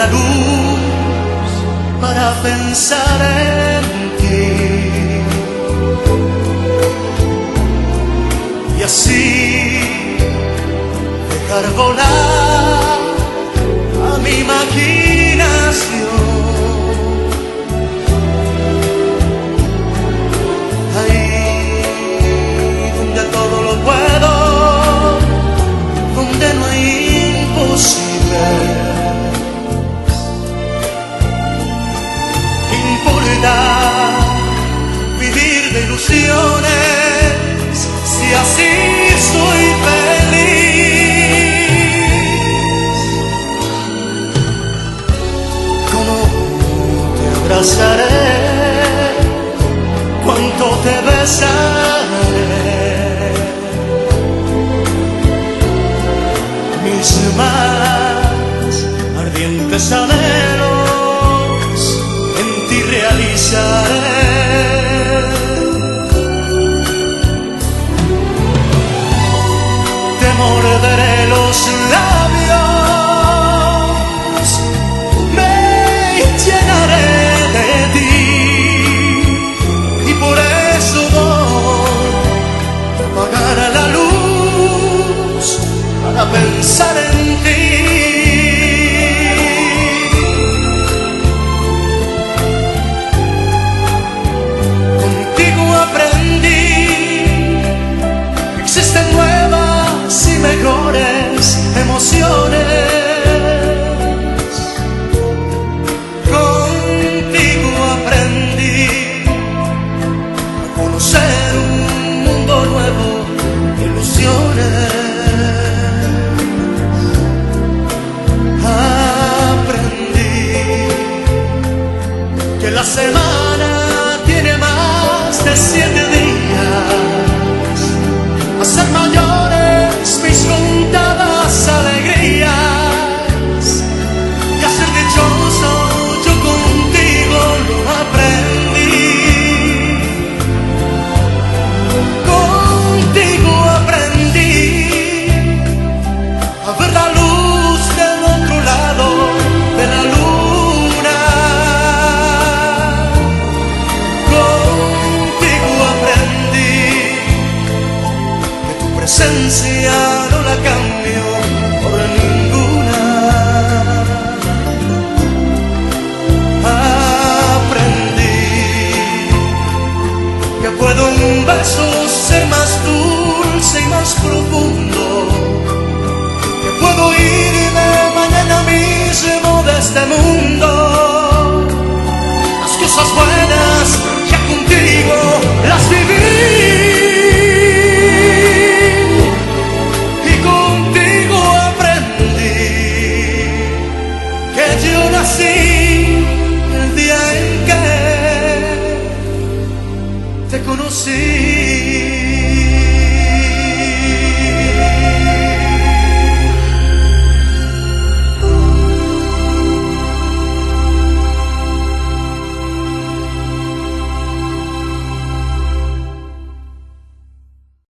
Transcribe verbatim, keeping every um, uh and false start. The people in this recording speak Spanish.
la luz para pensar en ti y así dejar volar a mi imaginación. Ahí donde todo lo puedo, donde no hay imposibles. ¿Qué importa vivir de ilusiones si así soy feliz? ¿Cómo te abrazaré? ¿Cuánto te besaré? Mis más ardientes anhelos en ti realizaré. Te morderé los labios, me llenaré de ti y por eso voy a apagar la luz para pensar en ti. Contigo aprendí que existen nuevas y mejores emociones. Contigo aprendí a conocer un mundo nuevo de ilusiones. La semana tiene más de siete días, hacer mayores mis contadas alegrías y hacer dichoso yo contigo lo aprendí. Contigo aprendí a ver la luz del otro lado de la luz. Presencia no la cambio por ninguna. Aprendí que puedo un beso ser más dulce y más profundo, que puedo irme mañana mismo de este mundo. Las cosas buenas ya contigo las viví. El día en que te conocí.